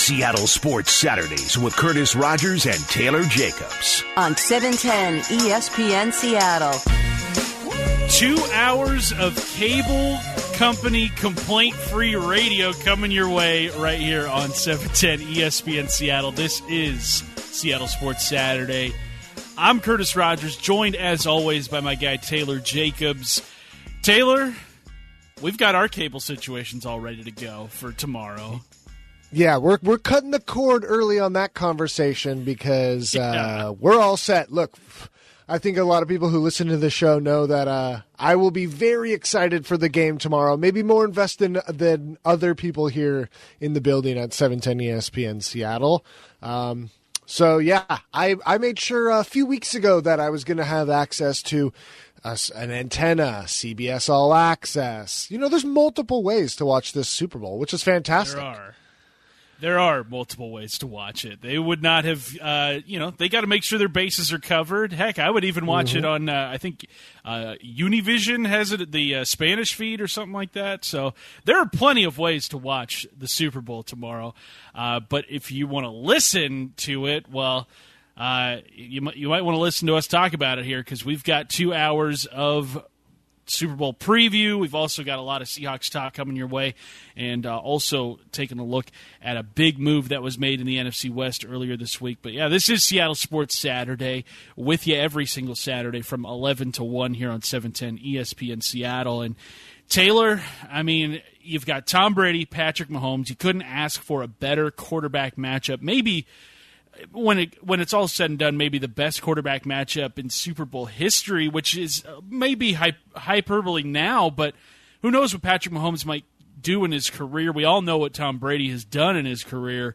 Seattle Sports Saturdays with Curtis Rogers and Taylor Jacobs. On 710 ESPN Seattle. 2 hours of cable company complaint-free radio coming your way right here on 710 ESPN Seattle. This is Seattle Sports Saturday. I'm Curtis Rogers, joined as always by my guy Taylor Jacobs. Taylor, we've got our cable situations all ready to go for tomorrow. Yeah, we're cutting the cord early on that conversation because we're all set. Look, I think a lot of people who listen to the show know that I will be very excited for the game tomorrow, maybe more invested than other people here in the building at 710 ESPN Seattle. So, yeah, I made sure a few weeks ago that I was going to have access to an antenna, CBS All Access. You know, there's multiple ways to watch this Super Bowl, which is fantastic. There are multiple ways to watch it. They would not have, they got to make sure their bases are covered. Heck, I would even watch it on, I think, Univision has it, the Spanish feed or something like that. So there are plenty of ways to watch the Super Bowl tomorrow. But if you want to listen to it, well, you might want to listen to us talk about it here because we've got 2 hours of Super Bowl preview. We've also got a lot of Seahawks talk coming your way, and also taking a look at a big move that was made in the NFC West earlier this week. But yeah, this is Seattle Sports Saturday with you every single Saturday from 11 to 1 here on 710 ESPN Seattle. And Taylor, I mean, you've got Tom Brady, Patrick Mahomes. You couldn't ask for a better quarterback matchup. Maybe when it's all said and done, maybe the best quarterback matchup in Super Bowl history, which is maybe hyperbole now, but who knows what Patrick Mahomes might do in his career. We all know what Tom Brady has done in his career.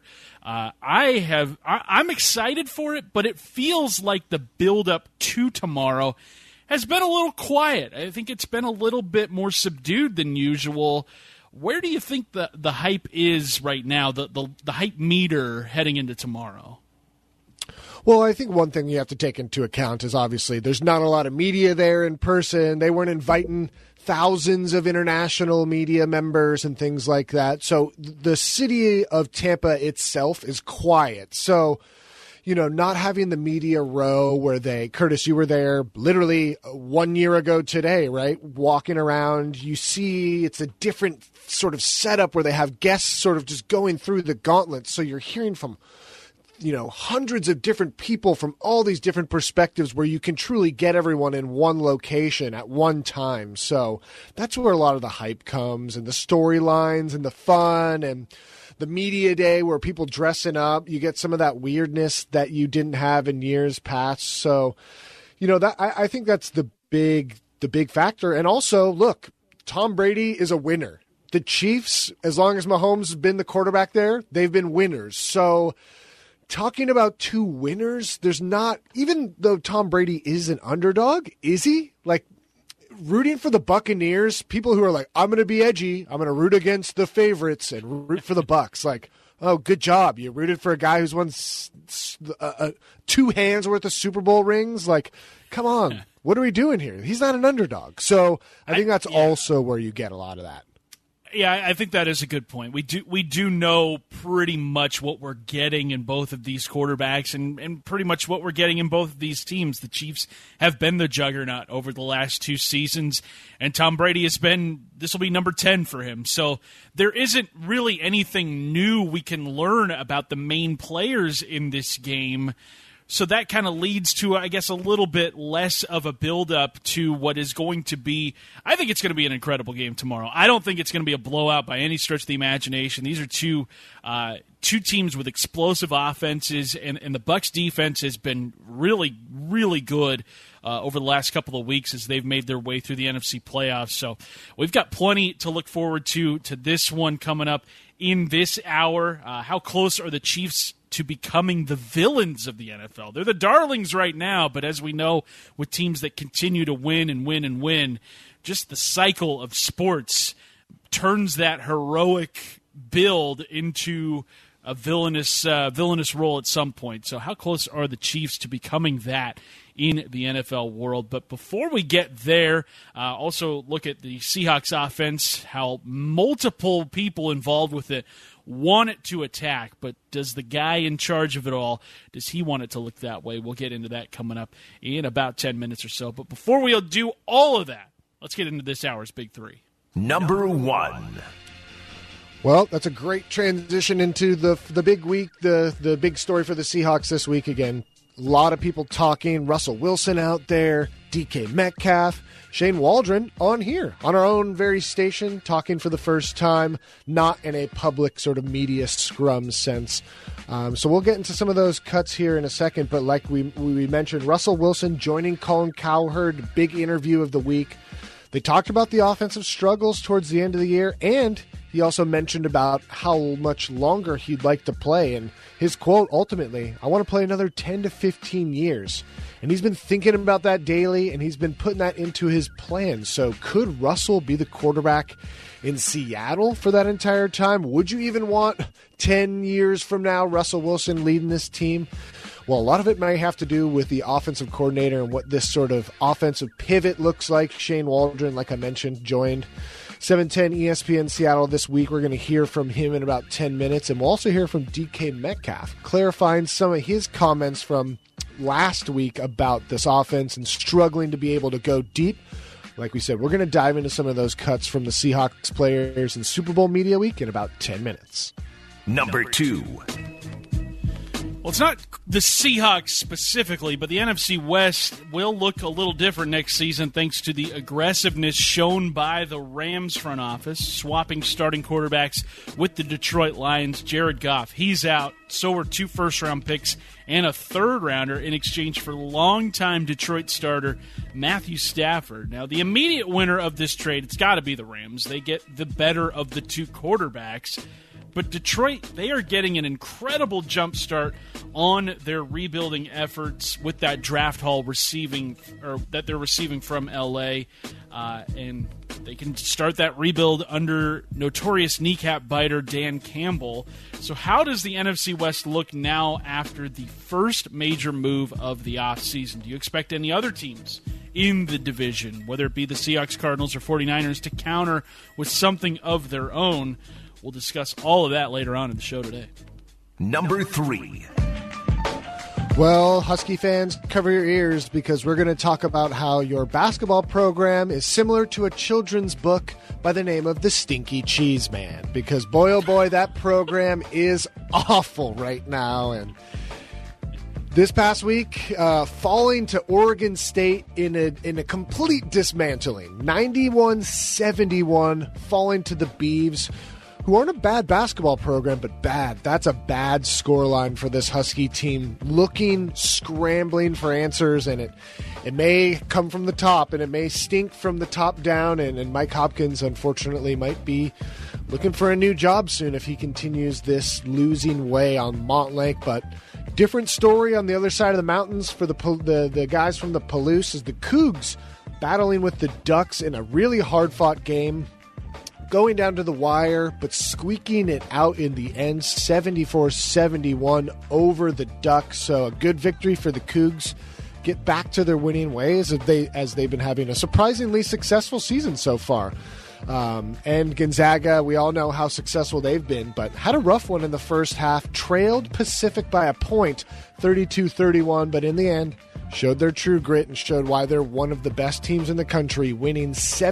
I'm excited for it, but it feels like the build-up to tomorrow has been a little quiet. I think it's been a little bit more subdued than usual. Where do you think the hype is right now, the hype meter heading into tomorrow? Well, I think one thing you have to take into account is obviously there's not a lot of media there in person. They weren't inviting thousands of international media members and things like that. So the city of Tampa itself is quiet. So, you know, not having the media row where Curtis, you were there literally 1 year ago today, right? Walking around, you see it's a different sort of setup where they have guests sort of just going through the gauntlet. So you're hearing from, you know, hundreds of different people from all these different perspectives where you can truly get everyone in one location at one time. So that's where a lot of the hype comes, and the storylines and the fun and the media day where people dressing up. You get some of that weirdness that you didn't have in years past. So, you know, that I think that's the big factor. And also, look, Tom Brady is a winner. The Chiefs, as long as Mahomes has been the quarterback there, they've been winners. So talking about two winners, there's not, even though Tom Brady is an underdog, is he? Like, rooting for the Buccaneers, people who are like, I'm going to be edgy, I'm going to root against the favorites and root for the Bucs. Like, oh, good job. You rooted for a guy who's won 2 hands worth of Super Bowl rings. Like, come on. What are we doing here? He's not an underdog. So I think that's also where you get a lot of that. Yeah, I think that is a good point. We do know pretty much what we're getting in both of these quarterbacks and pretty much what we're getting in both of these teams. The Chiefs have been the juggernaut over the last 2 seasons, and Tom Brady this will be number 10 for him. So there isn't really anything new we can learn about the main players in this game. So that kind of leads to, I guess, a little bit less of a build-up to what is going to be – I think it's going to be an incredible game tomorrow. I don't think it's going to be a blowout by any stretch of the imagination. These are two teams with explosive offenses, and the Bucs defense has been really, really good over the last couple of weeks as they've made their way through the NFC playoffs. So we've got plenty to look forward to this one coming up in this hour. How close are the Chiefs to becoming the villains of the NFL? They're the darlings right now, but as we know, with teams that continue to win and win and win, just the cycle of sports turns that heroic build into a villainous role at some point. So how close are the Chiefs to becoming that in the NFL world? But before we get there, also look at the Seahawks offense, how multiple people involved with it want it to attack, but does the guy in charge of it all, does he want it to look that way? We'll get into that coming up in about 10 minutes or so. But before we'll do all of that, let's get into this hour's Big Three. Number 1. Well, that's a great transition into the big week, the big story for the Seahawks this week. Again, a lot of people talking. Russell Wilson out there, DK Metcalf, Shane Waldron on here, on our own very station, talking for the first time, not in a public sort of media scrum sense. So we'll get into some of those cuts here in a second, but like we mentioned, Russell Wilson joining Colin Cowherd, big interview of the week. They talked about the offensive struggles towards the end of the year, and he also mentioned about how much longer he'd like to play. And his quote, ultimately, I want to play another 10 to 15 years. And he's been thinking about that daily, and he's been putting that into his plans. So could Russell be the quarterback in Seattle for that entire time? Would you even want 10 years from now Russell Wilson leading this team? Well, a lot of it may have to do with the offensive coordinator and what this sort of offensive pivot looks like. Shane Waldron, like I mentioned, joined 710 ESPN Seattle this week. We're going to hear from him in about 10 minutes, and we'll also hear from DK Metcalf, clarifying some of his comments from last week about this offense and struggling to be able to go deep. Like we said, we're going to dive into some of those cuts from the Seahawks players in Super Bowl Media Week in about 10 minutes. Number 2. Well, it's not the Seahawks specifically, but the NFC West will look a little different next season thanks to the aggressiveness shown by the Rams front office, swapping starting quarterbacks with the Detroit Lions. Jared Goff, he's out. So are 2 first-round picks and a third-rounder in exchange for longtime Detroit starter Matthew Stafford. Now, the immediate winner of this trade, it's got to be the Rams. They get the better of the 2 quarterbacks. But Detroit, they are getting an incredible jump start on their rebuilding efforts with that draft haul that they're receiving from LA. And they can start that rebuild under notorious kneecap biter Dan Campbell. So how does the NFC West look now after the first major move of the offseason? Do you expect any other teams in the division, whether it be the Seahawks, Cardinals, or 49ers, to counter with something of their own? We'll discuss all of that later on in the show today. Number 3. Well, Husky fans, cover your ears because we're going to talk about how your basketball program is similar to a children's book by the name of The Stinky Cheese Man. Because boy, oh boy, that program is awful right now. And this past week, falling to Oregon State in a complete dismantling. 91-71, falling to the Beavs, who aren't a bad basketball program, but bad. That's a bad scoreline for this Husky team. Scrambling for answers, and it may come from the top, and it may stink from the top down, and Mike Hopkins, unfortunately, might be looking for a new job soon if he continues this losing way on Montlake. But different story on the other side of the mountains for the guys from the Palouse is the Cougs battling with the Ducks in a really hard-fought game, going down to the wire, but squeaking it out in the end, 74-71 over the Ducks. So a good victory for the Cougs. Get back to their winning ways as they've been having a surprisingly successful season so far. And Gonzaga, we all know how successful they've been, but had a rough one in the first half, trailed Pacific by a point, 32-31, but in the end, showed their true grit and showed why they're one of the best teams in the country, winning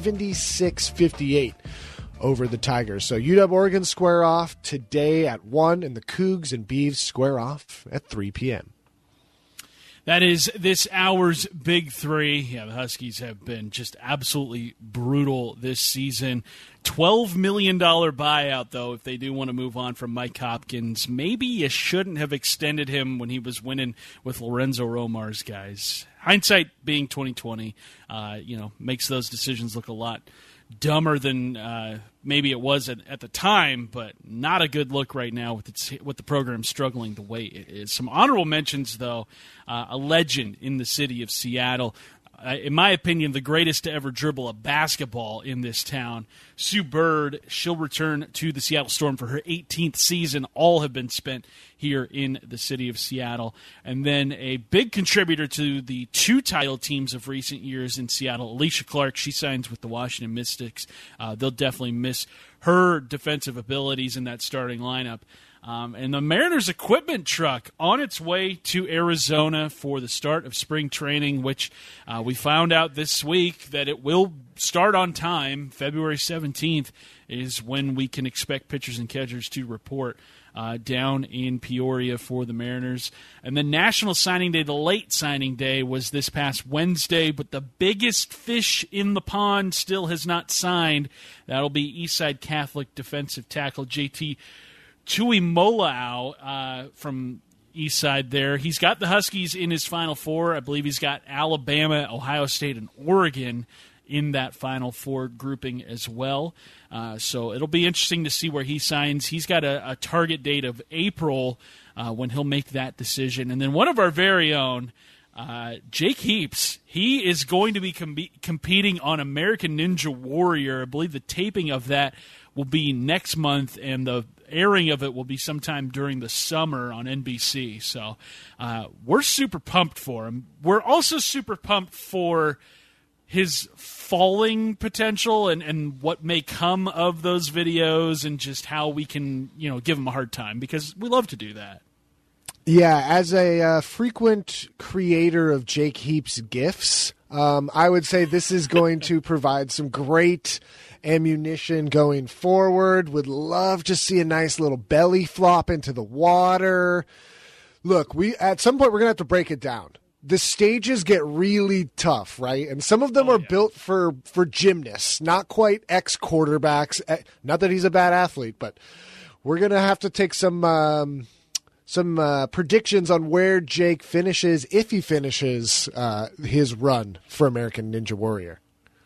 76-58 over the Tigers. So UW-Oregon square off today at 1, and the Cougs and Beavs square off at 3 p.m. That is this hour's Big Three. Yeah, the Huskies have been just absolutely brutal this season. $12 million buyout, though, if they do want to move on from Mike Hopkins. Maybe you shouldn't have extended him when he was winning with Lorenzo Romar's guys. Hindsight being 2020, makes those decisions look a lot dumber than maybe it was at the time, but not a good look right now with the program struggling the way it is. Some honorable mentions, though. A legend in the city of Seattle. In my opinion, the greatest to ever dribble a basketball in this town. Sue Bird, she'll return to the Seattle Storm for her 18th season. All have been spent here in the city of Seattle. And then a big contributor to the 2 title teams of recent years in Seattle, Alicia Clark. She signs with the Washington Mystics. They'll definitely miss her defensive abilities in that starting lineup. And the Mariners equipment truck on its way to Arizona for the start of spring training, which we found out this week that it will start on time. February 17th is when we can expect pitchers and catchers to report down in Peoria for the Mariners. And then National Signing Day, the late signing day, was this past Wednesday, but the biggest fish in the pond still has not signed. That'll be Eastside Catholic defensive tackle JT Tuimoloau from Eastside there. He's got the Huskies in his Final Four. I believe he's got Alabama, Ohio State, and Oregon in that Final Four grouping as well. So it'll be interesting to see where he signs. He's got a target date of April when he'll make that decision. And then one of our very own, Jake Heaps, he is going to be competing on American Ninja Warrior. I believe the taping of that will be next month, and the airing of it will be sometime during the summer on NBC. So we're super pumped for him. We're also super pumped for his falling potential and what may come of those videos and just how we can, give him a hard time, because we love to do that. Yeah, as a frequent creator of Jake Heaps GIFs, I would say this is going to provide some great ammunition going forward. Would love to see a nice little belly flop into the water. Look, at some point we're going to have to break it down. The stages get really tough, right? And some of them are built for gymnasts, not quite ex-quarterbacks. Not that he's a bad athlete, but we're going to have to take some predictions on where Jake finishes, if he finishes his run for American Ninja Warrior.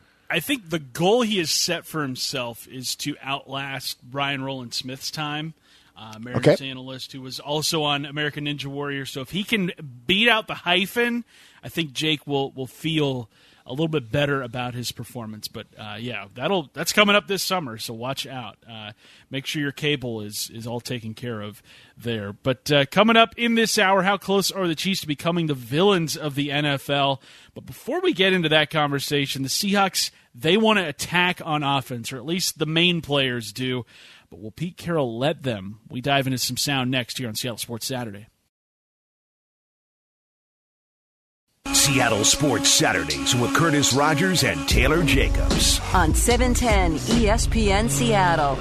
I think the goal he has set for himself is to outlast Brian Rowland-Smith's time, Mariners analyst who was also on American Ninja Warrior. So if he can beat out the hyphen, I think Jake will feel a little bit better about his performance. But that's coming up this summer, so watch out. Make sure your cable is all taken care of there. But coming up in this hour, how close are the Chiefs to becoming the villains of the NFL? But before we get into that conversation, the Seahawks, they want to attack on offense, or at least the main players do. But will Pete Carroll let them? We dive into some sound next here on Seattle Sports Saturday. Seattle Sports Saturdays with Curtis Rogers and Taylor Jacobs. On 710 ESPN Seattle.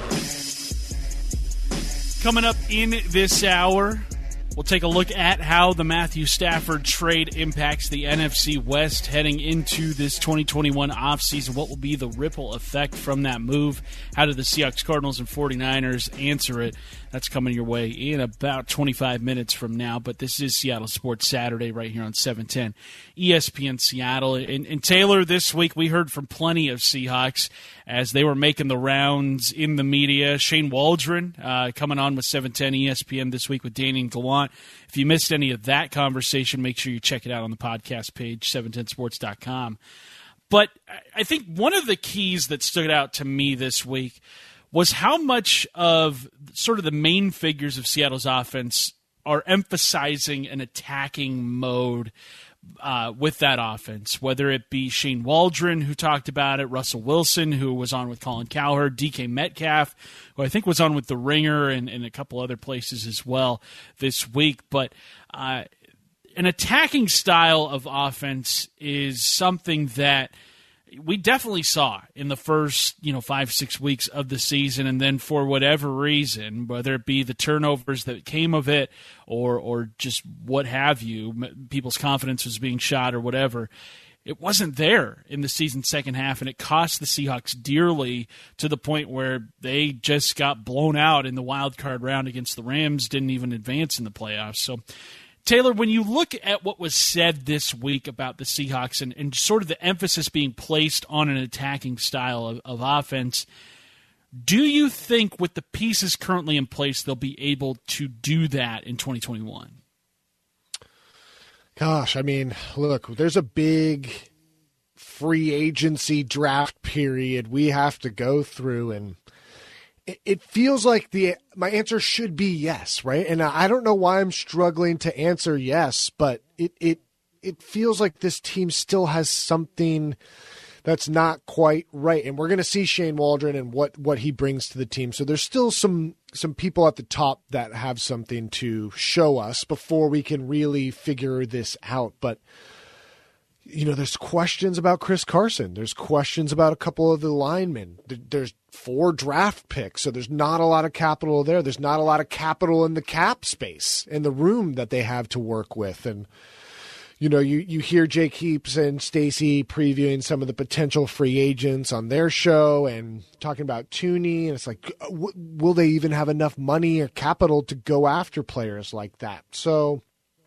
Coming up in this hour, we'll take a look at how the Matthew Stafford trade impacts the NFC West heading into this 2021 offseason. What will be the ripple effect from that move? How do the Seahawks, Cardinals, and 49ers answer it? That's coming your way in about 25 minutes from now. But this is Seattle Sports Saturday right here on 710 ESPN Seattle. And Taylor, this week we heard from plenty of Seahawks as they were making the rounds in the media. Shane Waldron coming on with 710 ESPN this week with Danny and Gallant. If you missed any of that conversation, make sure you check it out on the podcast page, 710sports.com. But I think one of the keys that stood out to me this week was how much of sort of the main figures of Seattle's offense are emphasizing an attacking mode with that offense, whether it be Shane Waldron, who talked about it, Russell Wilson, who was on with Colin Cowherd, DK Metcalf, who I think was on with The Ringer and a couple other places as well this week. But an attacking style of offense is something that we definitely saw in the first 5-6 weeks of the season, and then for whatever reason, whether it be the turnovers that came of it or just what have you, people's confidence was being shot or whatever, it wasn't there in the season's second half, and it cost the Seahawks dearly to the point where they just got blown out in the wild card round against the Rams, didn't even advance in the playoffs. So Taylor, when you look at what was said this week about the Seahawks and sort of the emphasis being placed on an attacking style of offense, do you think with the pieces currently in place they'll be able to do that in 2021? Gosh, I mean, look, there's a big free agency draft period we have to go through, and it feels like my answer should be yes, right? And I don't know why I'm struggling to answer yes, but it feels like this team still has something that's not quite right. And we're going to see Shane Waldron and what he brings to the team. So there's still some people at the top that have something to show us before we can really figure this out. But, there's questions about Chris Carson. There's questions about a couple of the linemen. There's 4 draft picks, so there's not a lot of capital there. There's not a lot of capital in the cap space, in the room that they have to work with. And, you hear Jake Heaps and Stacy previewing some of the potential free agents on their show and talking about Tooney, and it's like, will they even have enough money or capital to go after players like that? So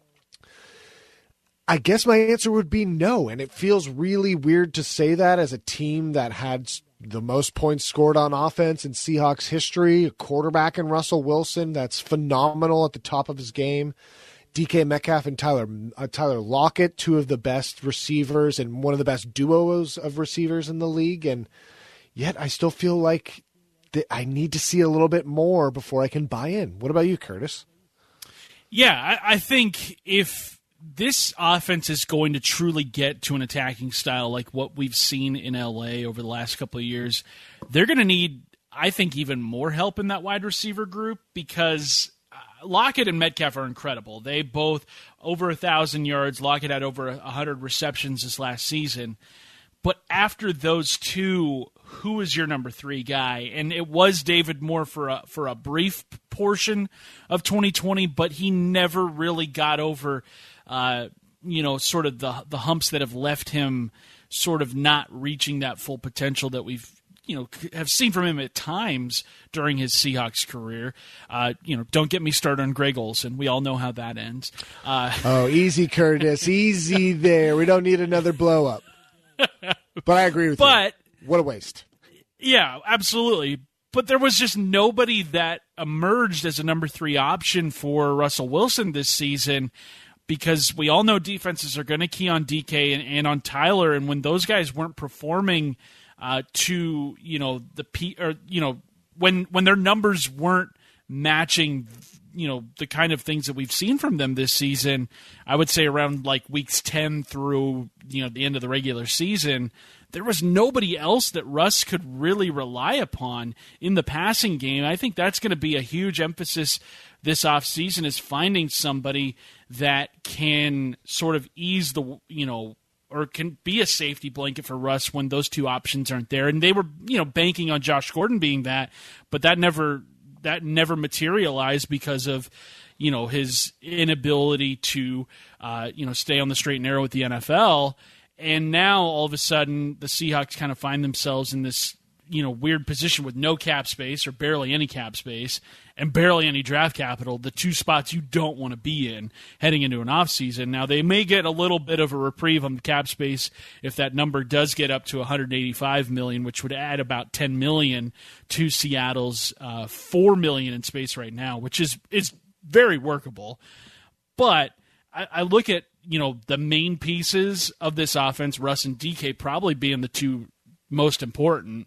I guess my answer would be no, and it feels really weird to say that as a team that had the most points scored on offense in Seahawks history, a quarterback in Russell Wilson that's phenomenal at the top of his game, DK Metcalf and Tyler Lockett, 2 of the best receivers and one of the best duos of receivers in the league. And yet I still feel like I need to see a little bit more before I can buy in. What about you, Curtis? Yeah, I think if this offense is going to truly get to an attacking style like what we've seen in LA over the last couple of years, they're going to need, I think, even more help in that wide receiver group, because Lockett and Metcalf are incredible. They both over 1,000 yards. Lockett had over 100 receptions this last season. But after those two, who is your number 3 guy? And it was David Moore for a brief portion of 2020, but he never really got over, sort of the humps that have left him sort of not reaching that full potential that we've have seen from him at times during his Seahawks career. Don't get me started on Greg Olsen. We all know how that ends. Easy, Curtis. Easy there. We don't need another blow up. But I agree with you. What a waste. Yeah, absolutely. But there was just nobody that emerged as a number 3 option for Russell Wilson this season, because we all know defenses are going to key on DK and on Tyler, and when those guys weren't performing when their numbers weren't matching, the kind of things that we've seen from them this season, I would say around like weeks 10 through, the end of the regular season, there was nobody else that Russ could really rely upon in the passing game. I think that's going to be a huge emphasis this offseason, is finding somebody that can sort of ease the, or can be a safety blanket for Russ when those 2 options aren't there. And they were, banking on Josh Gordon being that, but that never materialized because of, his inability to, stay on the straight and narrow with the NFL. And now all of a sudden the Seahawks kind of find themselves in this, weird position with no cap space or barely any cap space and barely any draft capital, the 2 spots you don't want to be in heading into an offseason. Now, they may get a little bit of a reprieve on the cap space if that number does get up to $185 million, which would add about $10 million to Seattle's $4 million in space right now, which is very workable. But I look at, the main pieces of this offense, Russ and DK probably being the 2 most important.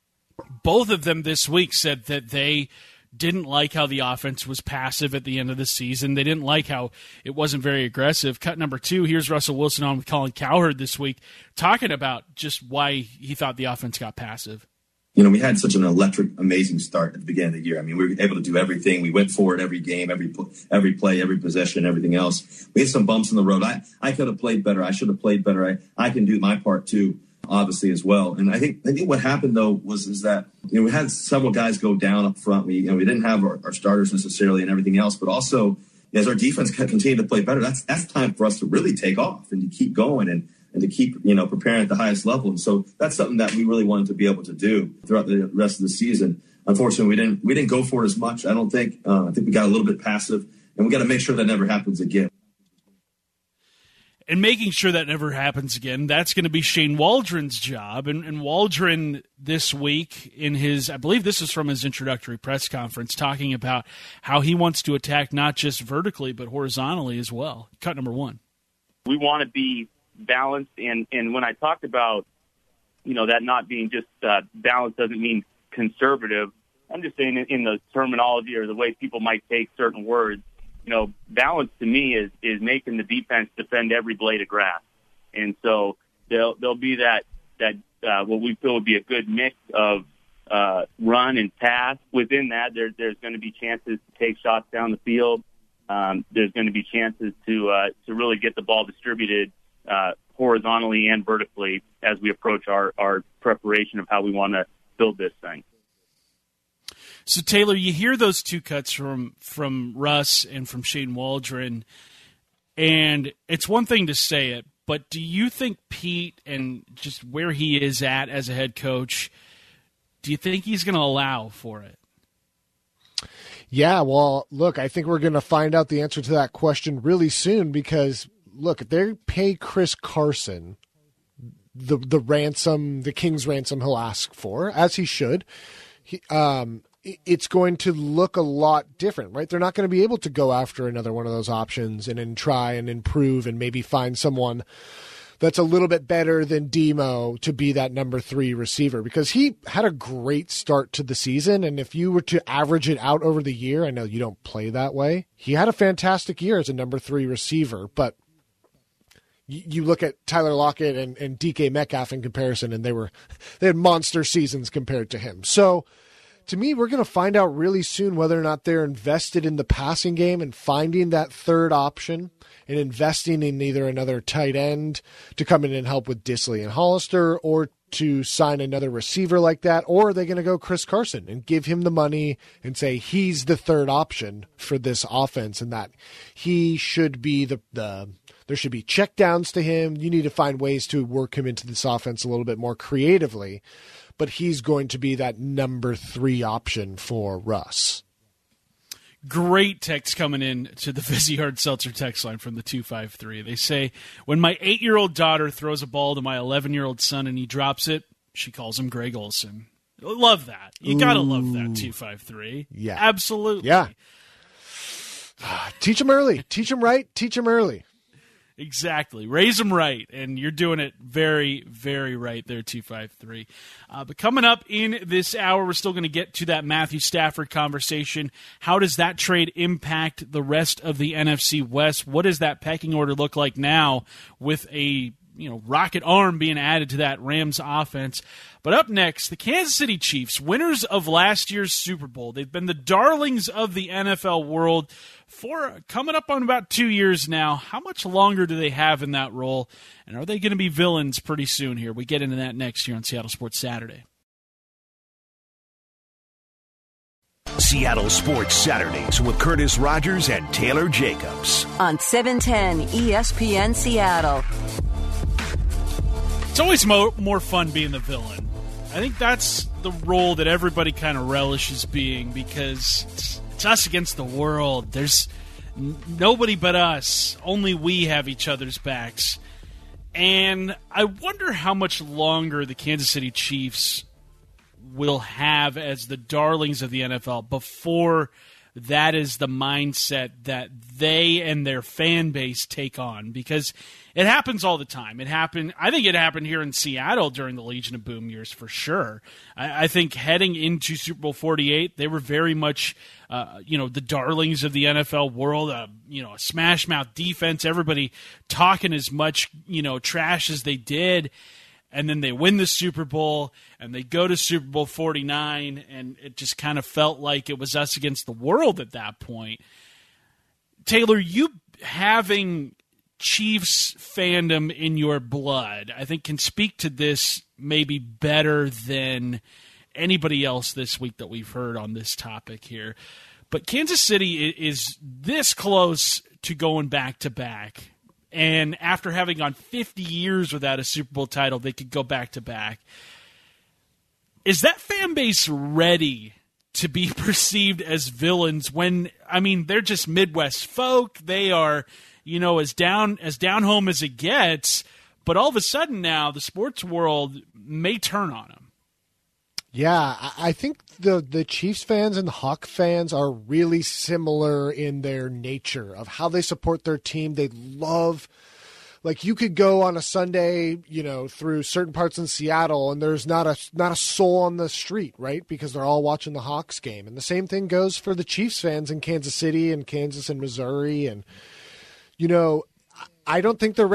Both of them this week said that they didn't like how the offense was passive at the end of the season. They didn't like how it wasn't very aggressive. Cut number 2, here's Russell Wilson on with Colin Cowherd this week, talking about just why he thought the offense got passive. We had such an electric, amazing start at the beginning of the year. I mean, we were able to do everything. We went forward every game, every play, every possession, everything else. We had some bumps in the road. I could have played better. I should have played better. I can do my part too, obviously, as well. And I think what happened though is that we had several guys go down up front. We didn't have our starters necessarily and everything else, but also as our defense continued to play better, that's time for us to really take off and to keep going and to keep preparing at the highest level. And so that's something that we really wanted to be able to do throughout the rest of the season. Unfortunately, we didn't go for it as much. I don't think. I think we got a little bit passive, and we got to make sure that never happens again. And making sure that never happens again, that's going to be Shane Waldron's job. And Waldron this week in his, I believe this is from his introductory press conference, talking about how he wants to attack not just vertically but horizontally as well. Cut number 1. We want to be balanced, and when I talked about that not being just balanced doesn't mean conservative. I'm just saying in the terminology or the way people might take certain words. Balance to me is making the defense defend every blade of grass, and so there'll be that what we feel would be a good mix of run and pass. Within that, there's going to be chances to take shots down the field. There's going to be chances to really get the ball distributed horizontally and vertically as we approach our preparation of how we want to build this thing. So, Taylor, you hear those two cuts from Russ and from Shane Waldron, and it's one thing to say it, but do you think Pete, and just where he is at as a head coach, do you think he's going to allow for it? Yeah, well, look, I think we're going to find out the answer to that question really soon because, look, if they pay Chris Carson the ransom, the king's ransom he'll ask for, as he should, it's going to look a lot different, right? They're not going to be able to go after another one of those options and try and improve and maybe find someone that's a little bit better than Demo to be that number 3 receiver because he had a great start to the season. And if you were to average it out over the year, I know you don't play that way. He had a fantastic year as a number 3 receiver, but you look at Tyler Lockett and DK Metcalf in comparison, and they had monster seasons compared to him. So to me, we're going to find out really soon whether or not they're invested in the passing game and finding that third option and investing in either another tight end to come in and help with Disley and Hollister or to sign another receiver like that, or are they going to go Chris Carson and give him the money and say he's the third option for this offense and that he should be there should be checkdowns to him. You need to find ways to work him into this offense a little bit more creatively, but he's going to be that number 3 option for Russ. Great text coming in to the Vizzy Hard Seltzer text line from the 253. They say, when my 8-year-old daughter throws a ball to my 11-year-old son and he drops it, she calls him Greg Olson. Love that. You got to love that, 253. Yeah. Absolutely. Yeah. Teach him early. Teach him right. Teach him early. Exactly. Raise them right, and you're doing it very, very right there, 253. But coming up in this hour, we're still going to get to that Matthew Stafford conversation. How does that trade impact the rest of the NFC West? What does that pecking order look like now with a rocket arm being added to that Rams offense? But up next, the Kansas City Chiefs, winners of last year's Super Bowl. They've been the darlings of the NFL world for coming up on about 2 years now. How much longer do they have in that role? And are they going to be villains pretty soon here? We get into that next year on Seattle Sports Saturday. Seattle Sports Saturdays with Curtis Rogers and Taylor Jacobs. On 710 ESPN Seattle. It's always more fun being the villain. I think that's the role that everybody kind of relishes being because it's us against the world. There's nobody but us. Only we have each other's backs. And I wonder how much longer the Kansas City Chiefs will have as the darlings of the NFL before that is the mindset that they and their fan base take on, because it happens all the time. I think it happened here in Seattle during the Legion of Boom years for sure. I think heading into Super Bowl 48, they were very much, the darlings of the NFL world, a smash mouth defense, everybody talking as much, trash as they did. And then they win the Super Bowl, and they go to Super Bowl 49, and it just kind of felt like it was us against the world at that point. Taylor, you having Chiefs fandom in your blood, I think can speak to this maybe better than anybody else this week that we've heard on this topic here. But Kansas City is this close to going back-to-back. And after having gone 50 years without a Super Bowl title, they could go back-to-back. Is that fan base ready to be perceived as villains when, they're just Midwest folk. They are, as down home as it gets. But all of a sudden now, the sports world may turn on them. Yeah, I think the Chiefs fans and the Hawk fans are really similar in their nature of how they support their team. They love, you could go on a Sunday, through certain parts in Seattle and there's not a soul on the street, right? Because they're all watching the Hawks game. And the same thing goes for the Chiefs fans in Kansas City and Kansas and Missouri. And, I don't think they're ready.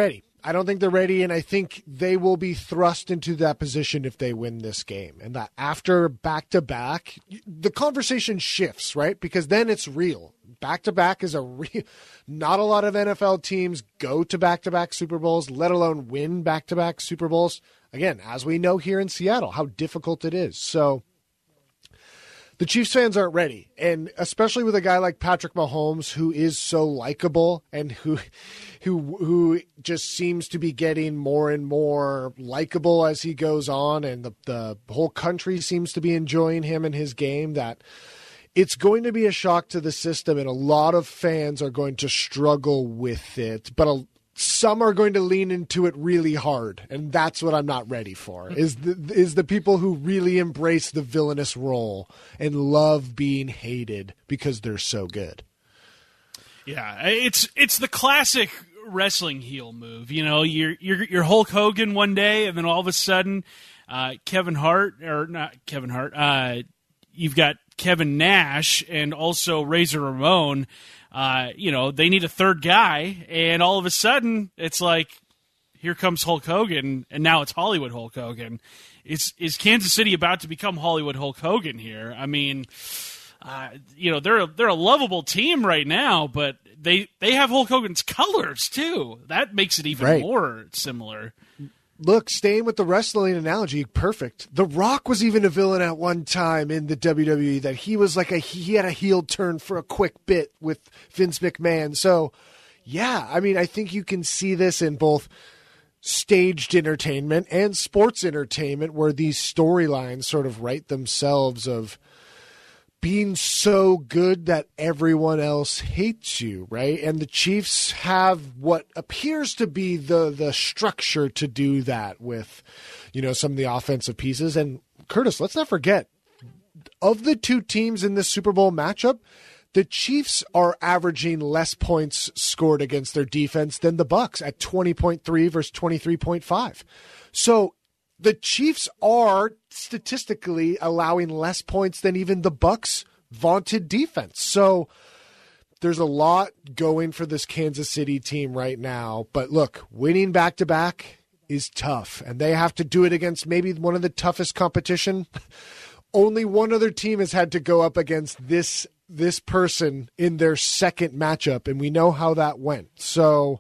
I don't think they're ready, and I think they will be thrust into that position if they win this game. And that after back-to-back, the conversation shifts, right? Because then it's real. Back-to-back is a real... Not a lot of NFL teams go to back-to-back Super Bowls, let alone win back-to-back Super Bowls. Again, as we know here in Seattle, how difficult it is. So the Chiefs fans aren't ready, and especially with a guy like Patrick Mahomes, who is so likable and who just seems to be getting more and more likable as he goes on, and the whole country seems to be enjoying him and his game, that it's going to be a shock to the system, and a lot of fans are going to struggle with it, but some are going to lean into it really hard, and that's what I'm not ready for, is the people who really embrace the villainous role and love being hated because they're so good. Yeah, it's the classic wrestling heel move. You know, you're Hulk Hogan one day, and then all of a sudden, you've got Kevin Nash and also Razor Ramon. They need a third guy, and all of a sudden, it's like, here comes Hulk Hogan, and now it's Hollywood Hulk Hogan. Is Kansas City about to become Hollywood Hulk Hogan here? I mean, they're a lovable team right now, but they have Hulk Hogan's colors too. That makes it even more similar. Look, staying with the wrestling analogy, perfect. The Rock was even a villain at one time in the WWE, that he was he had a heel turn for a quick bit with Vince McMahon. So, yeah, I mean, I think you can see this in both staged entertainment and sports entertainment, where these storylines sort of write themselves of being so good that everyone else hates you, right? And the Chiefs have what appears to be the structure to do that with, some of the offensive pieces. And Curtis, let's not forget, of the two teams in this Super Bowl matchup, the Chiefs are averaging less points scored against their defense than the Bucs at 20.3 versus 23.5. So the Chiefs are statistically allowing less points than even the Bucs' vaunted defense. So there's a lot going for this Kansas City team right now. But look, winning back-to-back is tough, and they have to do it against maybe one of the toughest competition. Only one other team has had to go up against this person in their second matchup, and we know how that went. So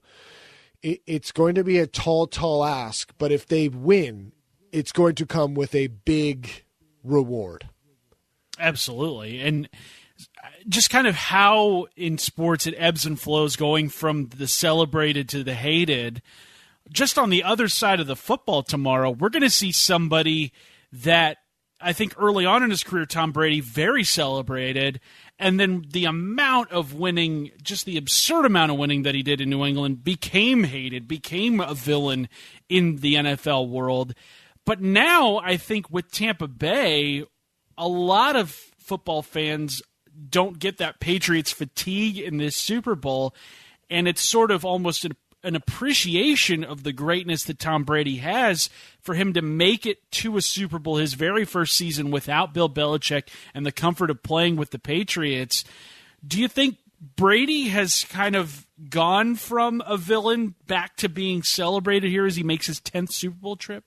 it's going to be a tall ask, but if they win, it's going to come with a big reward. Absolutely. And just kind of how in sports it ebbs and flows, going from the celebrated to the hated. Just on the other side of the football tomorrow, we're going to see somebody that I think early on in his career, Tom Brady, very celebrated. And then the amount of winning, just the absurd amount of winning that he did in New England, became hated, became a villain in the NFL world. But now I think with Tampa Bay, a lot of football fans don't get that Patriots fatigue in this Super Bowl, and it's sort of almost an appreciation of the greatness that Tom Brady has for him to make it to a Super Bowl his very first season without Bill Belichick and the comfort of playing with the Patriots. Do you think Brady has kind of gone from a villain back to being celebrated here as he makes his 10th Super Bowl trip?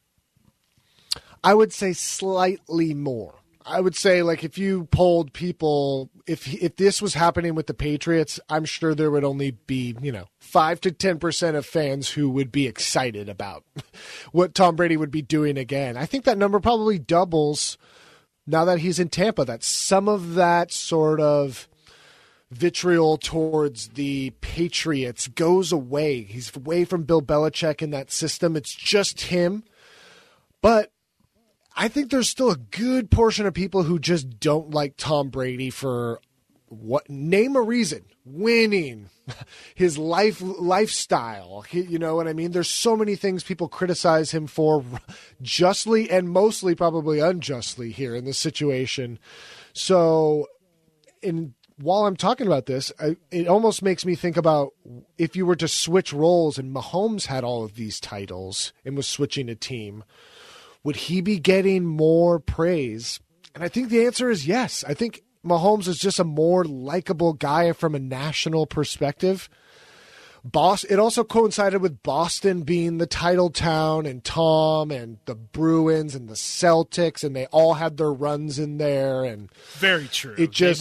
I would say slightly more. I would say, like, if you polled people, if this was happening with the Patriots, I'm sure there would only be, 5 to 10% of fans who would be excited about what Tom Brady would be doing again. I think that number probably doubles now that he's in Tampa, that some of that sort of vitriol towards the Patriots goes away. He's away from Bill Belichick in that system. It's just him. But I think there's still a good portion of people who just don't like Tom Brady for name a reason. Winning, his lifestyle. You know what I mean? There's so many things people criticize him for, justly and mostly probably unjustly here in this situation. So, while I'm talking about this, it almost makes me think about if you were to switch roles and Mahomes had all of these titles and was switching a team, would he be getting more praise? And I think the answer is yes. I think Mahomes is just a more likable guy from a national perspective. It also coincided with Boston being the title town, and Tom and the Bruins and the Celtics, and they all had their runs in there. And very true. They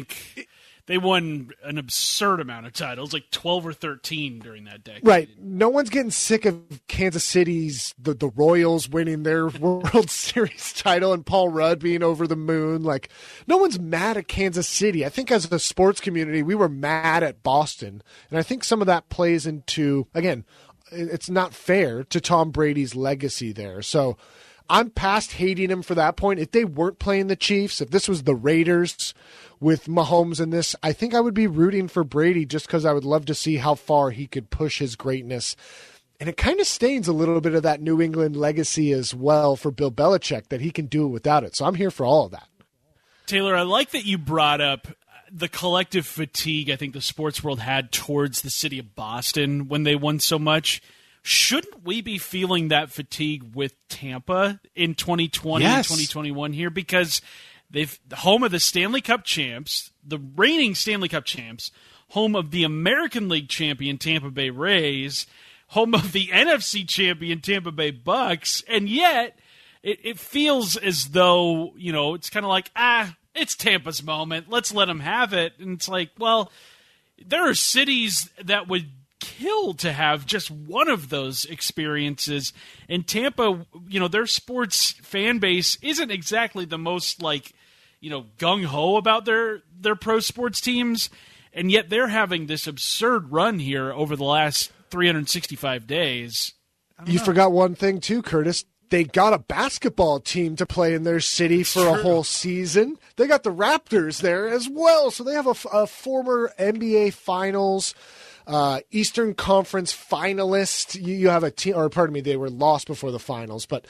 won an absurd amount of titles, like 12 or 13 during that decade. Right. No one's getting sick of Kansas City's, the Royals winning their World Series title and Paul Rudd being over the moon. Like, no one's mad at Kansas City. I think as a sports community, we were mad at Boston. And I think some of that plays into, again, it's not fair to Tom Brady's legacy there. So I'm past hating him for that point. If they weren't playing the Chiefs, if this was the Raiders with Mahomes in this, I think I would be rooting for Brady just because I would love to see how far he could push his greatness. And it kind of stains a little bit of that New England legacy as well for Bill Belichick, that he can do it without it. So I'm here for all of that. Taylor, I like that you brought up the collective fatigue I think the sports world had towards the city of Boston when they won so much. Shouldn't we be feeling that fatigue with Tampa in 2020 and 2021 here? Because they've home of the Stanley Cup champs, the reigning Stanley Cup champs, home of the American League champion Tampa Bay Rays, home of the NFC champion Tampa Bay Bucks, and yet it feels as though, it's kind of like, it's Tampa's moment. Let's let them have it. And it's like, well, there are cities that would kill to have just one of those experiences. And Tampa, their sports fan base isn't exactly the most gung-ho about their pro sports teams, and yet they're having this absurd run here over the last 365 days. You forgot one thing too, Curtis. They got a basketball team to play in their city for a whole season. They got the Raptors there as well, so they have a former NBA Finals Eastern Conference finalist. You have a team, or pardon me, they were lost before the finals, but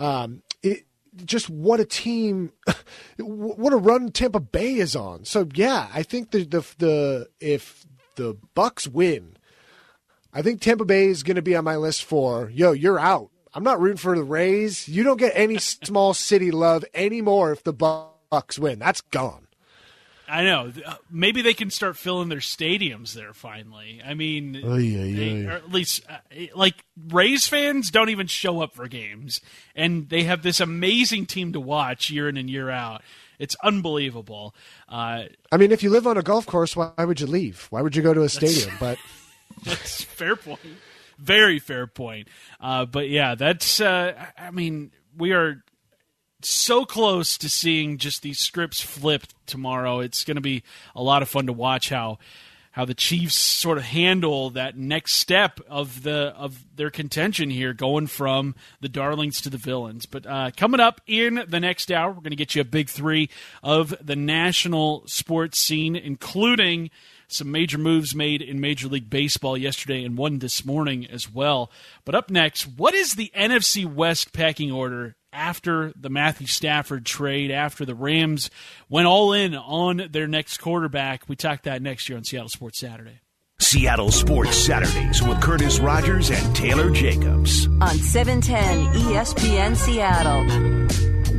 just what a team, what a run Tampa Bay is on. So yeah, I think if the Bucks win, I think Tampa Bay is going to be on my list for, you're out. I'm not rooting for the Rays. You don't get any small city love anymore if the Bucks win. That's gone. I know. Maybe they can start filling their stadiums there finally. I mean, or at least Rays fans don't even show up for games, and they have this amazing team to watch year in and year out. It's unbelievable. I mean, if you live on a golf course, why would you leave? Why would you go to a stadium? But that's a fair point. Very fair point. But yeah, that's. We are so close to seeing just these scripts flipped tomorrow. It's going to be a lot of fun to watch how the Chiefs sort of handle that next step of their contention here, going from the darlings to the villains. But coming up in the next hour, we're going to get you a big three of the national sports scene, including some major moves made in Major League Baseball yesterday and one this morning as well. But up next, what is the NFC West pecking order after the Matthew Stafford trade, after the Rams went all in on their next quarterback? We talk that next year on Seattle Sports Saturday. Seattle Sports Saturdays with Curtis Rogers and Taylor Jacobs on 710 ESPN Seattle.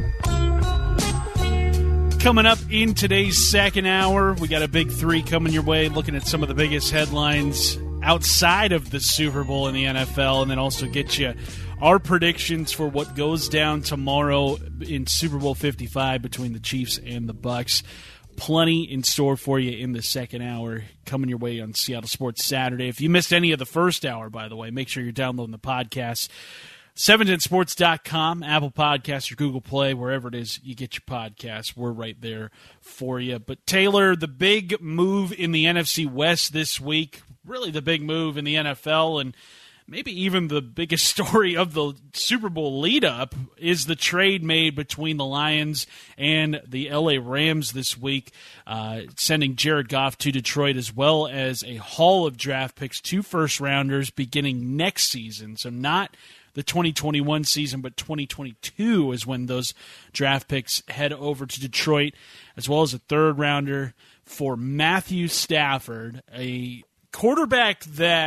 Coming up in today's second hour, we got a big three coming your way, looking at some of the biggest headlines outside of the Super Bowl in the NFL, and then also get you our predictions for what goes down tomorrow in Super Bowl 55 between the Chiefs and the Bucks. Plenty in store for you in the second hour coming your way on Seattle Sports Saturday. If you missed any of the first hour, by the way, make sure you're downloading the podcast. 710sports.com, Apple Podcasts, or Google Play, wherever it is you get your podcasts. We're right there for you. But Taylor, the big move in the NFC West this week, really the big move in the NFL, and maybe even the biggest story of the Super Bowl lead-up, is the trade made between the Lions and the L.A. Rams this week, sending Jared Goff to Detroit, as well as a haul of draft picks, 2 first-rounders beginning next season. So not the 2021 season, but 2022 is when those draft picks head over to Detroit, as well as a third-rounder for Matthew Stafford, a quarterback that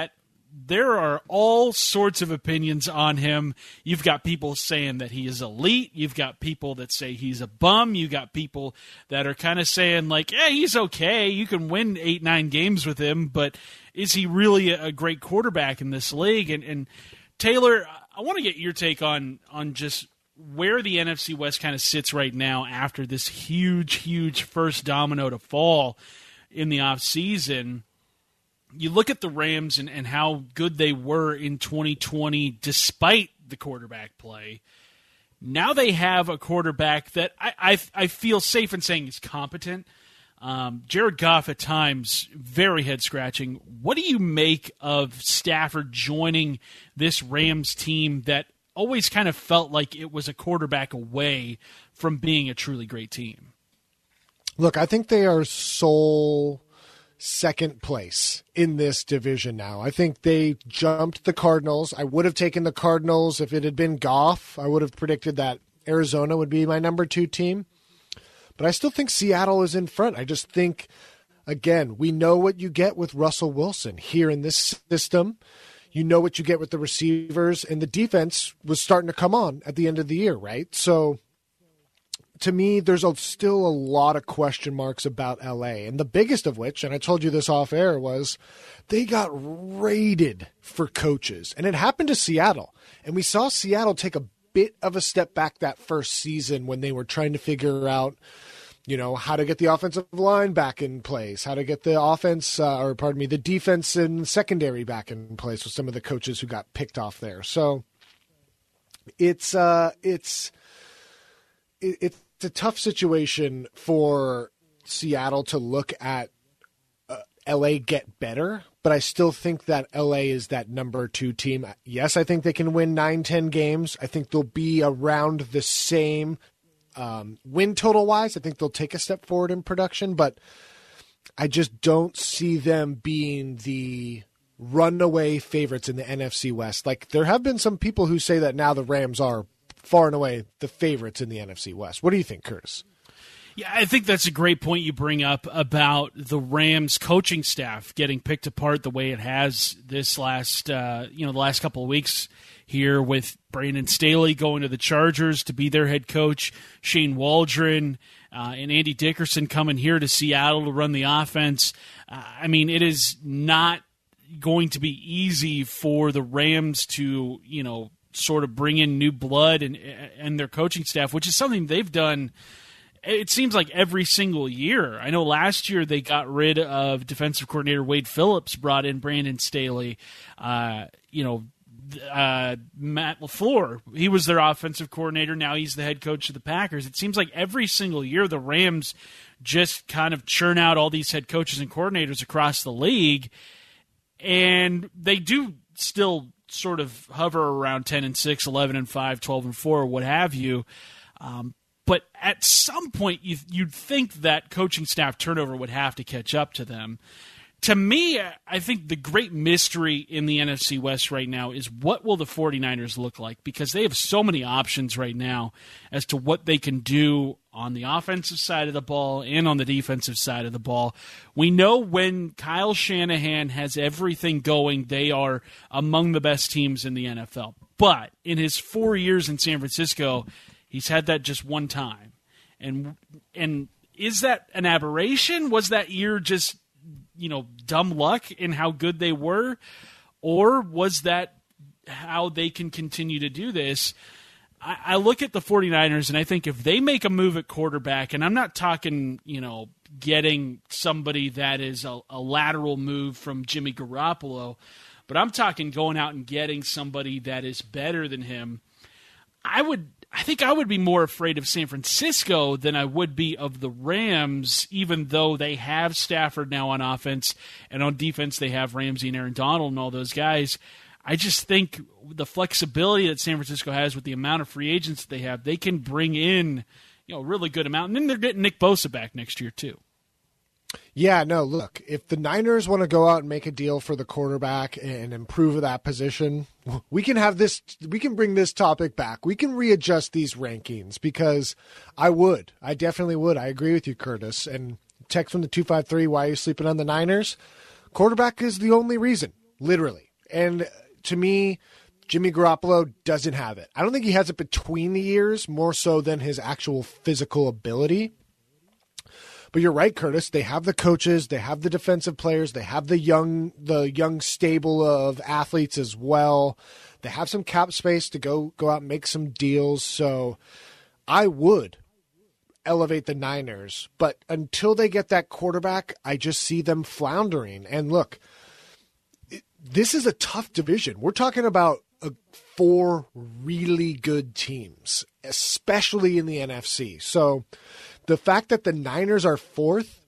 there are all sorts of opinions on him. You've got people saying that he is elite. You've got people that say he's a bum. You've got people that are kind of saying, like, yeah, he's okay. You can win 8-9 games with him, but is he really a great quarterback in this league? And Taylor, I want to get your take on just where the NFC West kind of sits right now after this huge first domino to fall in the offseason. You look at the Rams and how good they were in 2020 despite the quarterback play. Now they have a quarterback that I feel safe in saying is competent. Jared Goff at times, very head-scratching. What do you make of Stafford joining this Rams team that always kind of felt like it was a quarterback away from being a truly great team? Look, I think they are sole second place in this division now. I think they jumped the Cardinals. I would have taken the Cardinals if it had been Goff. I would have predicted that Arizona would be my number 2 team. But I still think Seattle is in front. I just think, again, we know what you get with Russell Wilson here in this system. You know what you get with the receivers, and the defense was starting to come on at the end of the year, right? So to me, there's still a lot of question marks about LA. And the biggest of which, and I told you this off air, was they got raided for coaches. And it happened to Seattle. And we saw Seattle take a bit of a step back that first season when they were trying to figure out, how to get the offensive line back in place, how to get the the defense and secondary back in place with some of the coaches who got picked off there. So it's a tough situation for Seattle to look at LA get better, but I still think that LA is that number 2 team. Yes, I think they can win 9-10 games. I think they'll be around the same win total wise. I think they'll take a step forward in production, but I just don't see them being the runaway favorites in the NFC West. Like, there have been some people who say that now the Rams are far and away the favorites in the NFC West. What do you think, Curtis? Yeah, I think that's a great point you bring up about the Rams coaching staff getting picked apart the way it has this the last couple of weeks here, with Brandon Staley going to the Chargers to be their head coach, Shane Waldron and Andy Dickerson coming here to Seattle to run the offense. It is not going to be easy for the Rams to, sort of bring in new blood and their coaching staff, which is something they've done, it seems like, every single year. I know last year they got rid of defensive coordinator Wade Phillips, brought in Brandon Staley. Matt LaFleur, he was their offensive coordinator. Now he's the head coach of the Packers. It seems like every single year the Rams just kind of churn out all these head coaches and coordinators across the league, and they do still sort of hover around 10-6, 11-5, 12-4, what have you. But at some point, you'd think that coaching staff turnover would have to catch up to them. To me, I think the great mystery in the NFC West right now is what will the 49ers look like, because they have so many options right now as to what they can do on the offensive side of the ball and on the defensive side of the ball. We know when Kyle Shanahan has everything going, they are among the best teams in the NFL. But in his 4 years in San Francisco, he's had that just one time. And is that an aberration? Was that year just dumb luck in how good they were? Or was that how they can continue to do this? I look at the 49ers and I think if they make a move at quarterback, and I'm not talking, getting somebody that is a lateral move from Jimmy Garoppolo, but I'm talking going out and getting somebody that is better than him, I think I would be more afraid of San Francisco than I would be of the Rams, even though they have Stafford now on offense, and on defense they have Ramsey and Aaron Donald and all those guys. I just think the flexibility that San Francisco has with the amount of free agents that they have, they can bring in a really good amount. And then they're getting Nick Bosa back next year too. Yeah, no, look, if the Niners want to go out and make a deal for the quarterback and improve that position, we can bring this topic back. We can readjust these rankings, because I definitely would. I agree with you, Curtis. And text from the 253, why are you sleeping on the Niners? Quarterback is the only reason, literally. And to me, Jimmy Garoppolo doesn't have it. I don't think he has it between the ears more so than his actual physical ability. But you're right, Curtis. They have the coaches, they have the defensive players, they have the young stable of athletes as well. They have some cap space to go out and make some deals. So I would elevate the Niners, but until they get that quarterback, I just see them floundering. And look, this is a tough division. We're talking about 4 really good teams, especially in the NFC. So the fact that the Niners are 4th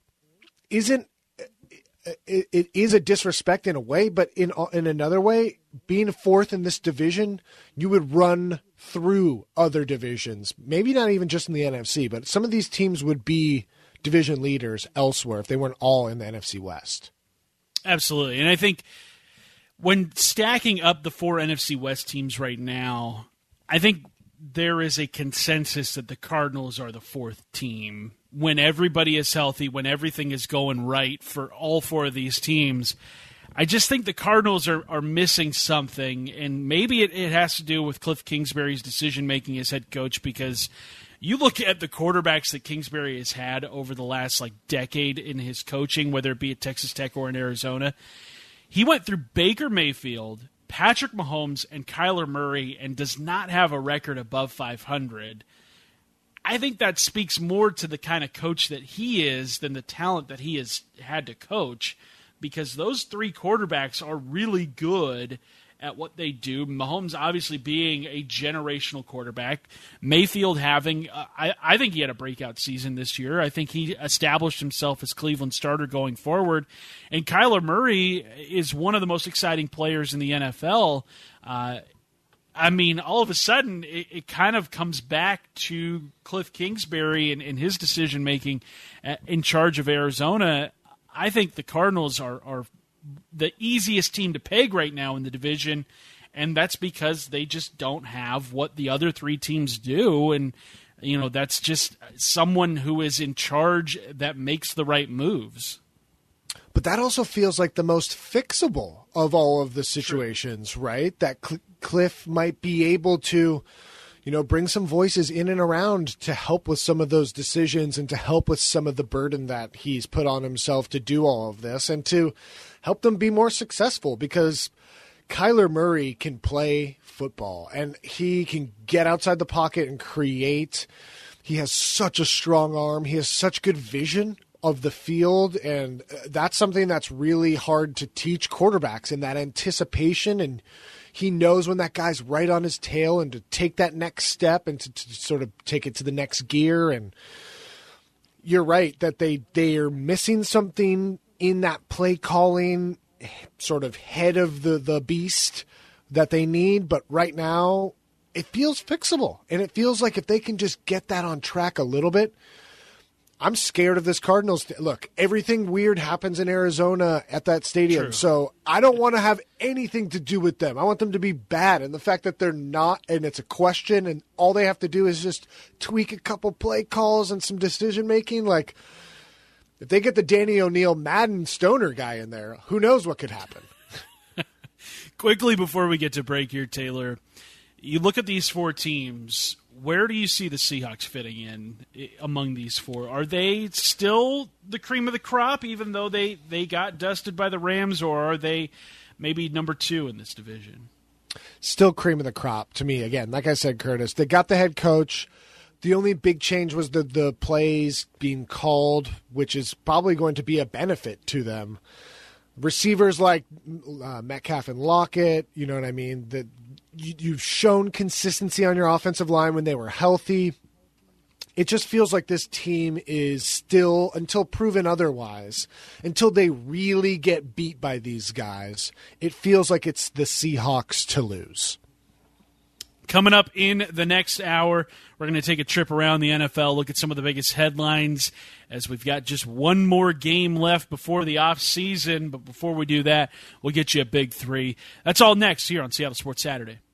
it is a disrespect in a way, but in another way, being 4th in this division, you would run through other divisions. Maybe not even just in the NFC, but some of these teams would be division leaders elsewhere if they weren't all in the NFC West. Absolutely. And I think when stacking up the 4 NFC West teams right now, I think there is a consensus that the Cardinals are the 4th team. When everybody is healthy, when everything is going right for all 4 of these teams, I just think the Cardinals are missing something, and maybe it has to do with Cliff Kingsbury's decision-making as head coach, because you look at the quarterbacks that Kingsbury has had over the last decade in his coaching, whether it be at Texas Tech or in Arizona. He went through Baker Mayfield, Patrick Mahomes, and Kyler Murray and does not have a record above 500. I think that speaks more to the kind of coach that he is than the talent that he has had to coach, because those 3 quarterbacks are really good at what they do. Mahomes obviously being a generational quarterback. Mayfield having, I think he had a breakout season this year. I think he established himself as Cleveland starter going forward. And Kyler Murray is one of the most exciting players in the NFL. I mean, all of a sudden, it kind of comes back to Cliff Kingsbury and his decision-making in charge of Arizona. I think the Cardinals are the easiest team to peg right now in the division, and that's because they just don't have what the other 3 teams do. And, that's just someone who is in charge that makes the right moves. But that also feels like the most fixable of all of the situations, right? That Cliff might be able to, bring some voices in and around to help with some of those decisions and to help with some of the burden that he's put on himself to do all of this and to help them be more successful, because Kyler Murray can play football and he can get outside the pocket and create. He has such a strong arm. He has such good vision of the field, and that's something that's really hard to teach quarterbacks, in that anticipation, and he knows when that guy's right on his tail and to take that next step and to sort of take it to the next gear. And you're right that they are missing something in that play calling sort of head of the beast that they need, but right now it feels fixable, and it feels like if they can just get that on track a little bit. I'm scared of this Cardinals. Look, everything weird happens in Arizona at that stadium. True. So I don't want to have anything to do with them. I want them to be bad. And the fact that they're not, and it's a question, and all they have to do is just tweak a couple play calls and some decision making. Like, if they get the Danny O'Neill Madden Stoner guy in there, who knows what could happen. Quickly before we get to break here, Taylor, you look at these 4 teams. Where do you see the Seahawks fitting in among these 4? Are they still the cream of the crop, even though they got dusted by the Rams, or are they maybe number 2 in this division? Still cream of the crop to me. Again, like I said, Curtis, they got the head coach. The only big change was the plays being called, which is probably going to be a benefit to them. Receivers like Metcalf and Lockett, you know what I mean? That you've shown consistency on your offensive line when they were healthy. It just feels like this team is still, until proven otherwise, until they really get beat by these guys, it feels like it's the Seahawks to lose. Coming up in the next hour, we're going to take a trip around the NFL, look at some of the biggest headlines, as we've got just one more game left before the offseason. But before we do that, we'll get you a big 3. That's all next here on Seattle Sports Saturday.